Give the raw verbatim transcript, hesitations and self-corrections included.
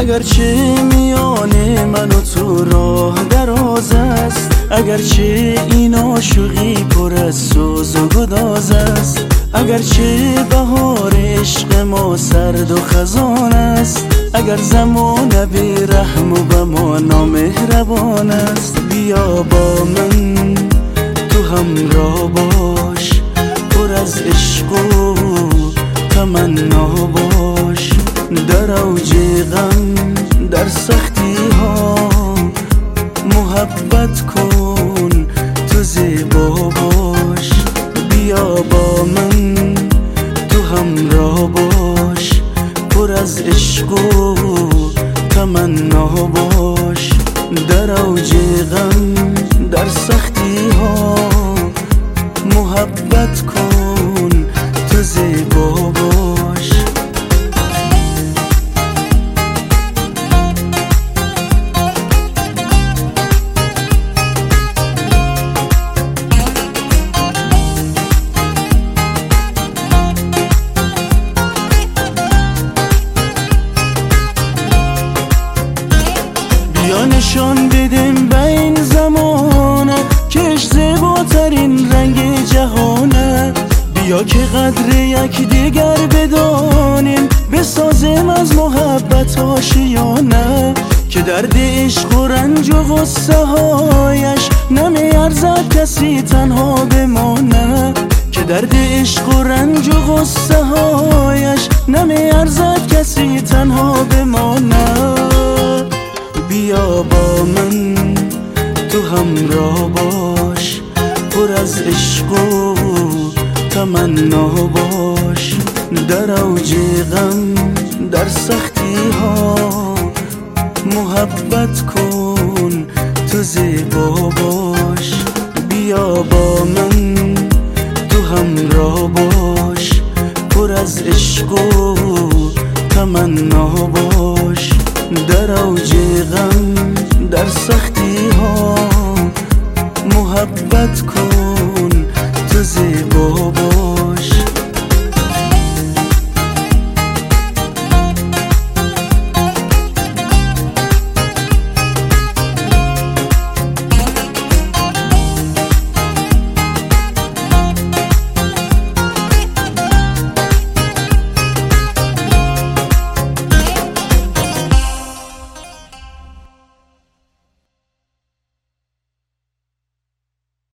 اگرچه میان من و تو راه دراز است، اگرچه این عاشقی پر از سوز و گداز است، اگرچه بهار عشق ما سرد و خزان است، اگر زمان بی رحم و به ما نامهربان است، بیا با من تو همراه باش، پر از عشق و تمنا باش، در اوج غم در سختی ها محبت کن تو زیبا باش، بیا با من تو همراه باش، پر از عشق و تمنا باش، در اوج غم در سختی ها محبت کن تو زیبا باش. بیا نشان بدیم به این زمانه کش زیباترین رنگ جهانه، بیا که قدر یک دیگر بدانیم، بسازیم از محبت آشیانه، که درد عشق و رنج و غصه هایش نمیارزد کسی تنها بمانه، که درد عشق و رنج و غصه هایش نمیارزد کسی تنها بمانه، بیا با من تو همراه باش، پر از عشق و تمنا باش، در اوج غم در سختی ها محبت کن تو زیبا باش، بیا با من تو همراه باش، پر از عشق و تمنا باش، در اوج غم در سختی ها محبت کن تو زیبا